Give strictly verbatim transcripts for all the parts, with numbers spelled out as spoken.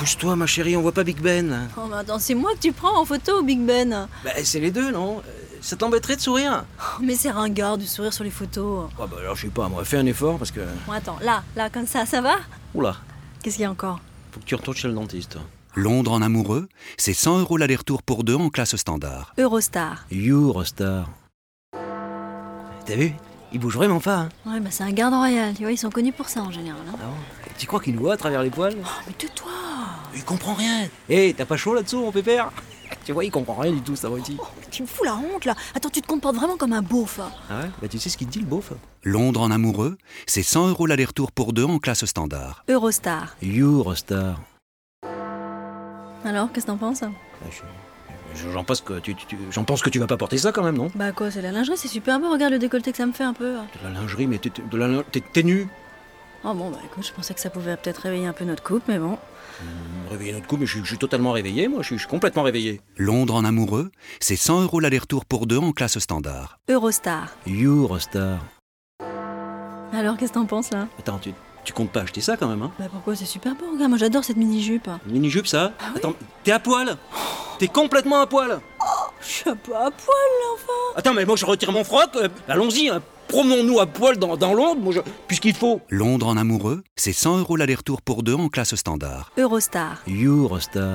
pousse-toi ma chérie, on voit pas Big Ben. Oh mais attends, c'est moi que tu prends en photo au Big Ben. Bah c'est les deux, non? Ça t'embêterait de sourire? Oh, mais c'est ringard de sourire sur les photos. Oh bah alors je sais pas, moi fais un effort parce que... Bon attends, là, là, comme ça, ça va? Oula, Qu'est-ce qu'il y a encore? faut que tu retournes chez le dentiste. Londres en amoureux, c'est cent euros l'aller-retour pour deux en classe standard. Eurostar. Eurostar. T'as vu? Il bouge vraiment pas, hein? Ouais, bah c'est un garde royal, tu vois, ils sont connus pour ça en général. Hein. Ah bon? Tu crois qu'il nous voit à travers les poils? Oh, mais tais-toi. Il comprend rien. Hé, hey, t'as pas chaud là-dessous, mon pépère? Tu vois, il comprend rien du tout, ça va aussi. Oh, tu me fous la honte là. Attends, tu te comportes vraiment comme un beauf. Ah ouais? Bah tu sais ce qu'il te dit, le beauf? Londres en amoureux, c'est cent euros l'aller-retour pour deux en classe standard. Eurostar. Eurostar. Alors, qu'est-ce que t'en penses? Bah, je- je- J'en pense que tu, tu- tu- j'en pense que tu vas pas porter ça quand même, non? Bah quoi, c'est la lingerie, c'est super beau, regarde le décolleté que ça me fait un peu. De la lingerie, mais t'es, t'es- de la lin- t'es, t'es nu. Oh bon, bah écoute, je pensais que ça pouvait peut-être réveiller un peu notre couple, mais bon. Réveiller notre coup, mais je, suis- je suis totalement réveillé, moi, je suis, je suis complètement réveillé. Londres en amoureux, c'est cent euros l'aller-retour pour deux en classe standard. Eurostar. Eurostar. Alors, qu'est-ce que t'en penses là? Attends, tu, tu comptes pas acheter ça quand même, hein? Bah pourquoi, c'est super beau, regarde, moi j'adore cette mini-jupe. Une mini-jupe, ça? Ah oui? Attends, t'es à poil? T'es complètement à poil? Je suis un peu à poil, l'enfant. Attends, mais moi je retire mon froc, euh, allons-y, hein. Promenons-nous à poil dans, dans Londres, moi, je- puisqu'il faut. Londres en amoureux, c'est cent euros l'aller-retour pour deux en classe standard. Eurostar. Eurostar.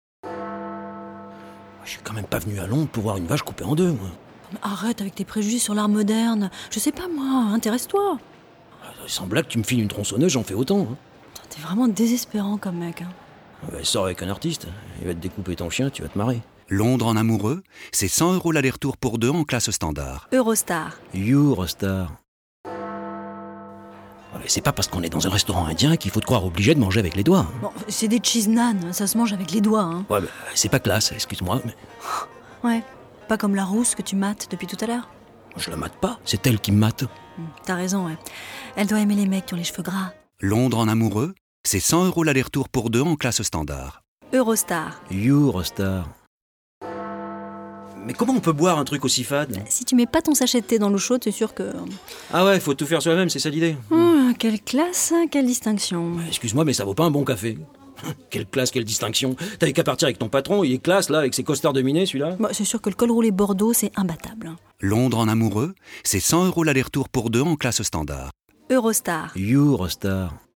Je suis quand même pas venu à Londres pour voir une vache coupée en deux, moi. Mais arrête avec tes préjugés sur l'art moderne. Je sais pas moi, intéresse-toi. Sans blague, tu me files une tronçonneuse, j'en fais autant. Hein. Putain, t'es vraiment désespérant comme mec. Hein. Ouais, sors avec un artiste, il va te découper ton chien, tu vas te marrer. Londres en amoureux, c'est cent euros l'aller-retour pour deux en classe standard. Eurostar. Eurostar. Ouais, c'est pas parce qu'on est dans un restaurant indien qu'il faut te croire obligé de manger avec les doigts. Hein. Bon, c'est des cheese naan, ça se mange avec les doigts. Hein. Ouais, bah, c'est pas classe, excuse-moi, mais Ouais, pas comme la rousse que tu mates depuis tout à l'heure. je la mate pas, c'est elle qui me mate. Hum, T'as raison, ouais. Elle doit aimer les mecs qui ont les cheveux gras. Londres en amoureux, c'est cent euros l'aller-retour pour deux en classe standard. Eurostar. Eurostar. Mais comment on peut boire un truc aussi fade? Si tu mets pas ton sachet de thé dans l'eau chaude, c'est sûr que... Ah ouais, faut tout faire soi-même, c'est ça l'idée. Hum, quelle classe, hein, quelle distinction. Excuse-moi, mais ça vaut pas un bon café. Quelle classe, quelle distinction. T'avais qu'à partir avec ton patron, il est classe là, avec ses costards dominés celui-là. Bon, c'est sûr que le col roulé Bordeaux, c'est imbattable. hein. Londres en amoureux, c'est cent euros l'aller-retour pour deux en classe standard. Eurostar. Eurostar.